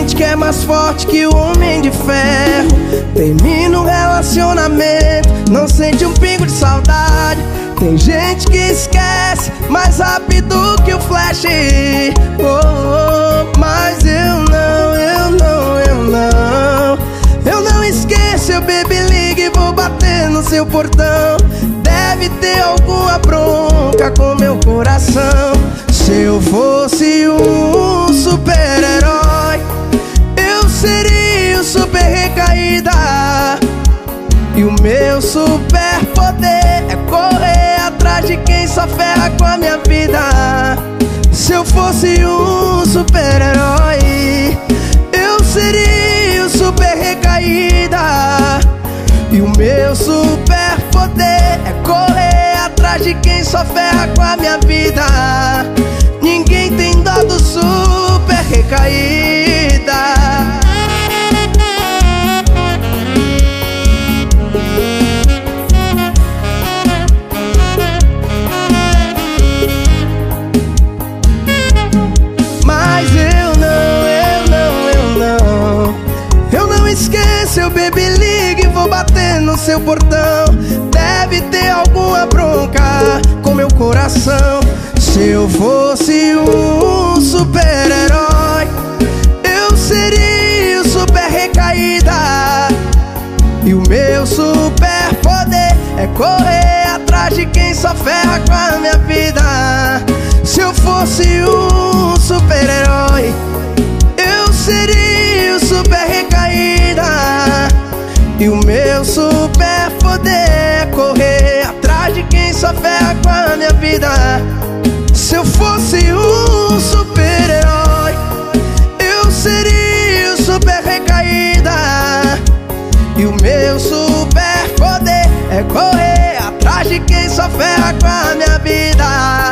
gente que é mais forte que o homem de ferro. Termina um relacionamento, não sente um pingo de saudade. Tem gente que esquece mais rápido que o flash. Mas eu não esqueço. Eu baby ligo e vou bater no seu portão. Deve ter alguma bronca com meu coração. Se eu fosse um super-herói, eu seria o super recaída. E o meu superpoder é correr atrás de quem só ferra com a minha vida. Se eu fosse um super-herói, eu seria o super recaída. E o meu superpoder é correr atrás de quem só ferra com a minha vida. Ninguém tem dó do super recaída. Mas eu não esqueço. Eu baby ligo e vou bater no seu portão. Deve ter alguma bronca com meu coração. Se eu fosse um super-herói, eu seria o super recaída. E o meu superpoder é correr atrás de quem só ferra com a minha vida. Se eu fosse um super-herói, eu seria o super recaída. E o meu superpoder é correr atrás de quem só ferra com a minha vida. Se eu fosse um super-herói, eu seria o super recaída. E o meu superpoder é correr atrás de quem só ferra com a minha vida.